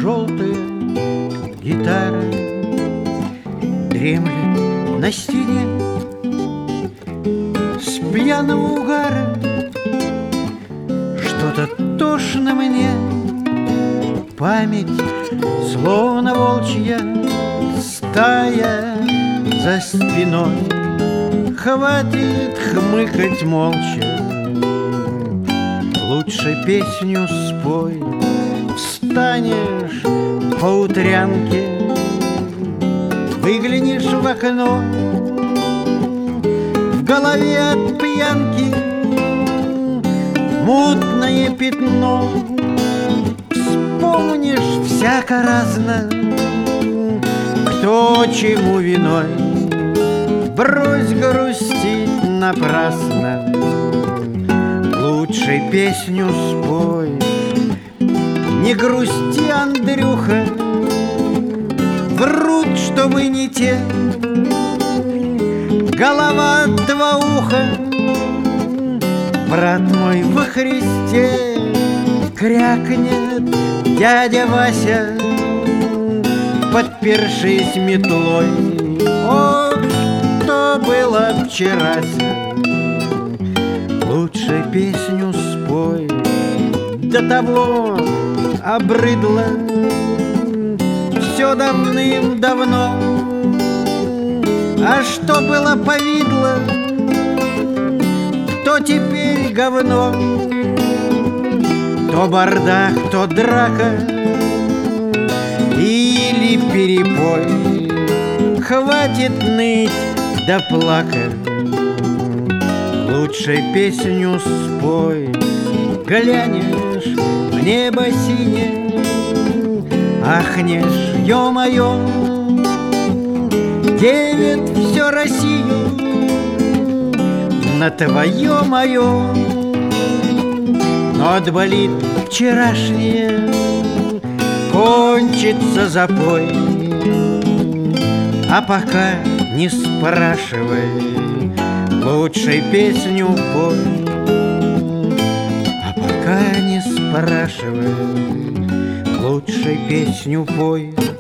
желтая гитара дремлет на стене. С пьяного угара что-то тошно мне. Память, словно волчья стая за спиной. Хватит хмыкать молча, лучше песню спой. Встанешь по утрянке, выглянешь в окно, в голове от пьянки мутное пятно. Вспомнишь всяко разно, кто чему виной. Брось грустить напрасно, лучше песню спой. Не грусти, Андрюха, врут, что вы не те. Голова два уха, брат мой во Христе. Крякнет дядя Вася, подпершись метлой. Ох, что было вчерася, лучше песню спой. До того обрыдло все давным-давно. А что было повидло, то теперь говно. То бардак, то драка или перепой. Хватит ныть да плакать, лучше песню спой. Глянешь в небо синее, ахнешь, ё-моё. Делит всё Россию на твое моё. Но отболит вчерашнее, кончится запой. А пока не спрашивай, лучше песню пой. А пока не спрашивай, лучше песню пой.